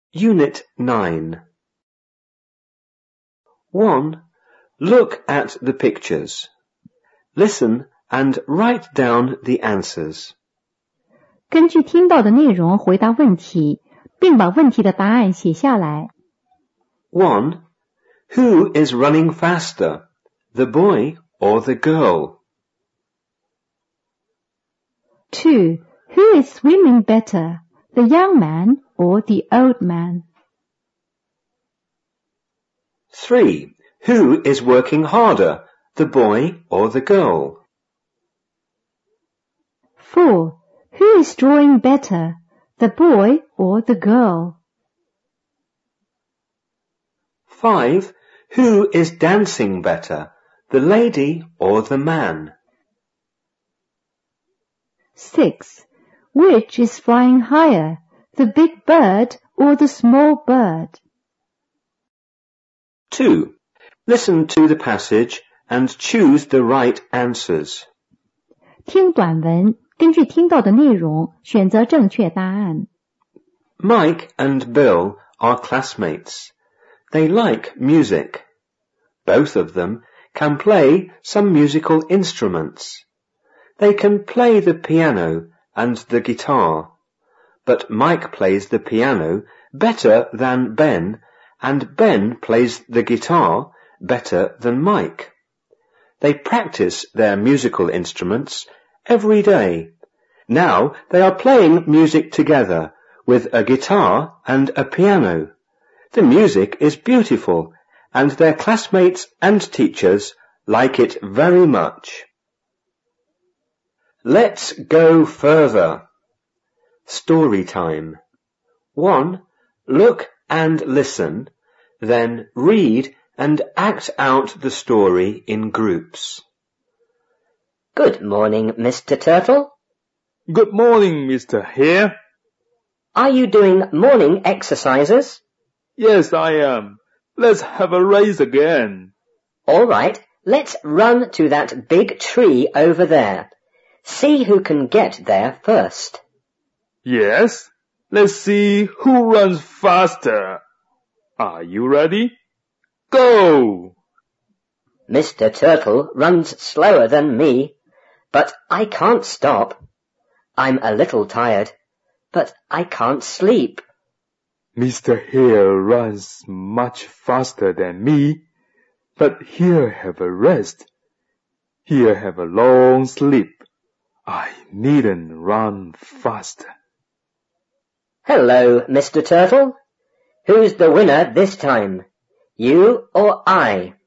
Unit 9. 1. Look at the pictures. Listen and write down the answers. 根据听到的内容回答问题，并把问题的答案写下来。 1. Who is running faster, the boy or the girl? 2. Who is swimming better, the young man or the old man? 3. Who is working harder, the boy or the girl? 4. Who is drawing better, the boy or the girl? 5. Who is dancing better, the lady or the man? 6. Which is flying higher, the big bird or the small bird? 2. Listen to the passage and choose the right answers. 听短文，根据听到的内容选择正确答案。 Mike and Bill are classmates. They like music. Both of them can play some musical instruments. They can play the piano and the guitar, but Mike plays the piano better than Ben, and Ben plays the guitar better than Mike. They practice their musical instruments every day. Now they are playing music together with a guitar and a piano. The music is beautiful, and their classmates and teachers like it very much. Let's go further. Story time. 1. Look and listen, then read and act out the story in groups. Good morning, Mr. Turtle. Good morning, Mr. Hare. Are you doing morning exercises? Yes, I am. Let's have a race again. All right, let's run to that big tree over there. See who can get there first. Yes, let's see who runs faster. Are you ready? Go! Mr. Turtle runs slower than me, but I can't stop. I'm a little tired, but I can't sleep. Mr. Hare runs much faster than me, but he'll have a rest. He'll have a long sleep. I needn't run faster. Hello, Mr. Turtle. Who's the winner this time? You or I?